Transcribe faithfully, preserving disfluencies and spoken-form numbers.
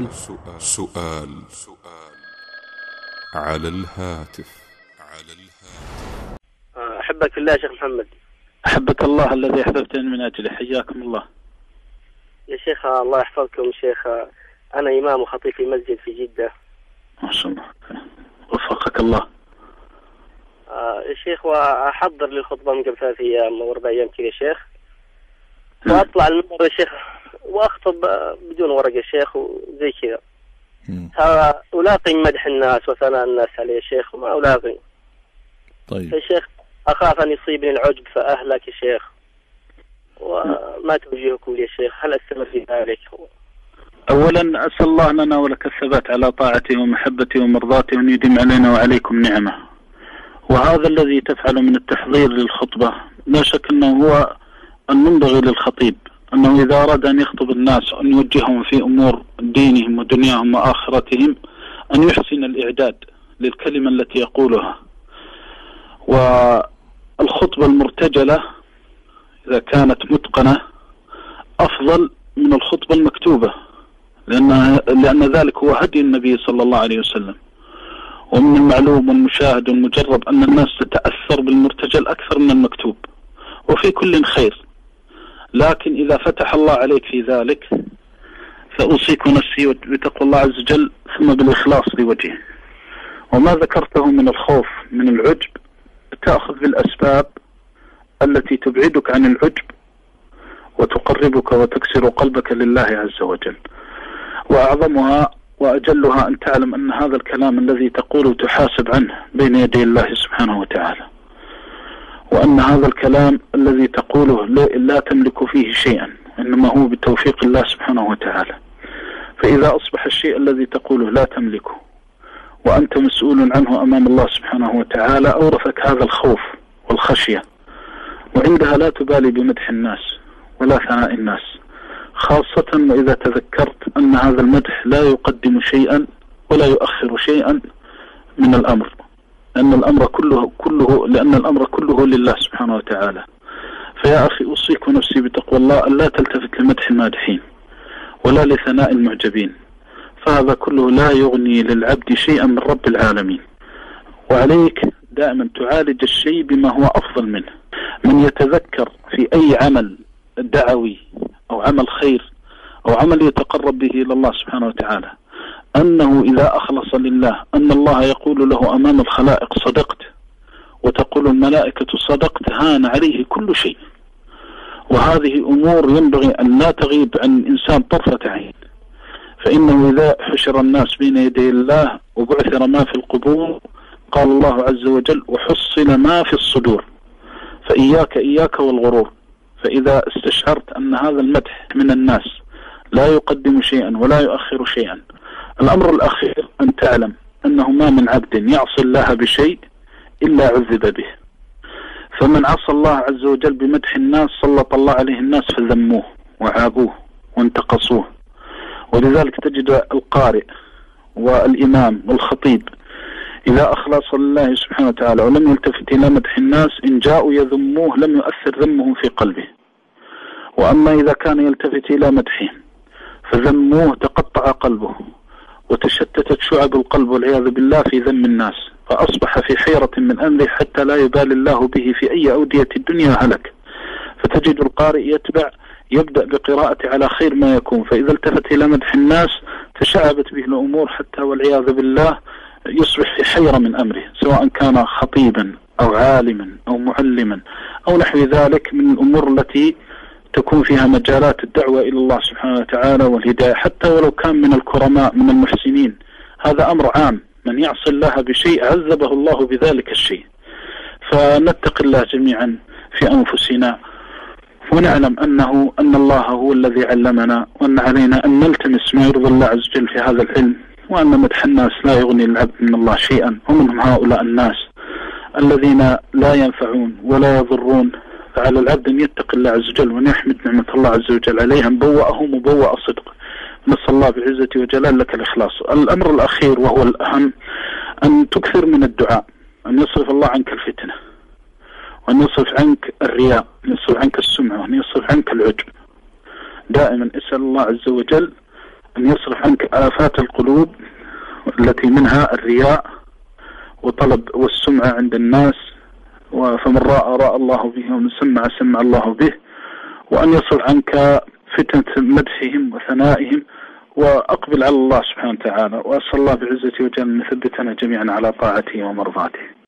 سؤال سؤال سؤال على الهاتف على الهاتف. أحبك في الله يا شيخ محمد. أحبك الله الذي أحببتني من أجله، حياكم الله. يا شيخ الله يحفظكم. شيخ أنا إمام وخطيب في مسجد في جدة. ما شاء الله، وفقك الله. آه يا شيخ، وأحضر للخطبة من قبل ثلاث أيام أو أربع أيام كذا يا شيخ، وأطلع المنبر يا شيخ وأخطب بدون ورق يا شيخ وزي كذا. ألاقي مدح الناس وثناء الناس عليه يا شيخ وما ألاقي. طيب يا شيخ أخاف أن يصيبني العجب فأهلك يا شيخ، وما توجيهكم لي يا شيخ؟ هل السبب في ذلك؟ أولا أسأل الله لنا ولك الثبات على طاعته ومحبته ومرضاته، وأن يديم علينا وعليكم نعمه. وهذا الذي تفعل من التحضير للخطبة لا شك أنه هو المنبغي للخطيب، أنه إذا أراد أن يخطب الناس أن يوجههم في أمور دينهم ودنياهم وآخرتهم أن يحسن الإعداد للكلمة التي يقولها. والخطبة المرتجلة إذا كانت متقنة أفضل من الخطبة المكتوبة، لأن, لأن ذلك هو هدي النبي صلى الله عليه وسلم. ومن المعلوم والمشاهد والمجرب أن الناس تتأثر بالمرتجل أكثر من المكتوب، وفي كل خير. لكن إذا فتح الله عليك في ذلك فأوصيك نفسي بتقوى الله عز وجل ثم بالإخلاص لوجهه. وما ذكرته من الخوف من العجب تأخذ بالأسباب التي تبعدك عن العجب وتقربك وتكسر قلبك لله عز وجل. وأعظمها وأجلها أن تعلم أن هذا الكلام الذي تقوله تحاسب عنه بين يدي الله سبحانه وتعالى، وأن هذا الكلام الذي تقوله لا تملك فيه شيئا، إنما هو بتوفيق الله سبحانه وتعالى. فإذا أصبح الشيء الذي تقوله لا تملكه وأنت مسؤول عنه أمام الله سبحانه وتعالى أورثك هذا الخوف والخشية، وعندها لا تبالي بمدح الناس ولا ثناء الناس، خاصة وإذا تذكرت أن هذا المدح لا يقدم شيئا ولا يؤخر شيئا من الأمر، لأن الأمر كله كله لأن الأمر كله لله سبحانه وتعالى. فيا أخي أوصيك نفسي بتقوى الله أن لا تلتفت لمدح المادحين ولا لثناء المعجبين، فهذا كله لا يغني للعبد شيئا من رب العالمين. وعليك دائما تعالج الشيء بما هو أفضل منه. من يتذكر في أي عمل دعوي أو عمل خير أو عمل يتقرب به إلى الله سبحانه وتعالى أنه إذا أخلص لله أن الله يقول له أمام الخلائق صدقت، وتقول الملائكة صدقت، هان عليه كل شيء. وهذه أمور ينبغي أن لا تغيب عن الإنسان طرفة عين، فإنه إذا حشر الناس بين يدي الله وبعثر ما في القبور قال الله عز وجل وحصل ما في الصدور، فإياك إياك والغرور. فإذا استشعرت أن هذا المدح من الناس لا يقدم شيئا ولا يؤخر شيئا، الأمر الأخير أن تعلم أنه ما من عبد يعصي الله بشيء إلا عذب به. فمن عصى الله عز وجل بمدح الناس سلط الله عليه الناس فذموه وعابوه وانتقصوه. ولذلك تجد القارئ والإمام والخطيب إذا أخلص لله سبحانه وتعالى ولم يلتفت إلى مدح الناس إن جاءوا يذموه لم يؤثر ذمهم في قلبه. وأما إذا كان يلتفت إلى مدحهم فذموه تقطع قلبه وتشتتت شعب القلب والعياذ بالله في ذم الناس، فأصبح في حيرة من أمره حتى لا يبالي الله به في أي أودية الدنيا هلك. فتجد القارئ يتبع يبدأ بقراءة على خير ما يكون، فإذا التفت إلى مدح الناس تشعبت به الأمور حتى والعياذ بالله يصبح في حيرة من أمره، سواء كان خطيبا أو عالما أو معلما أو نحو ذلك من الأمور التي تكون فيها مجالات الدعوة إلى الله سبحانه وتعالى والهداية، حتى ولو كان من الكرماء من المحسنين. هذا أمر عام، من يعصي الله بشيء عذبه الله بذلك الشيء. فنتق الله جميعا في أنفسنا ونعلم أنه أن الله هو الذي علمنا، وأن علينا أن نلتمس ما يرضي الله عز وجل في هذا العلم، وأن مدح الناس لا يغني العبد من الله شيئا. ومنهم هؤلاء الناس الذين لا ينفعون ولا يضرون، فعلى العبد أن يتق الله عز وجل وأن يحمد نعمة الله عز وجل عليها بوأهم وبوأ صدق. نسأل الله بعزة وجلال لك الإخلاص. الأمر الأخير وهو الأهم أن تكثر من الدعاء، أن يصرف الله عنك الفتنة، وأن يصرف عنك الرياء، أن يصرف عنك السمعة، وأن يصرف عنك العجب. دائما اسأل الله عز وجل أن يصرف عنك آفات القلوب التي منها الرياء وطلب والسمعة عند الناس، فمن رأى رأى الله به ومن سمع سمع الله به، وأن يصرف عنك فتنة مدحهم وثنائهم، وأقبل على الله سبحانه وتعالى. وأسأل الله بعزته وجل أن يثبتنا جميعا على طاعته ومرضاته.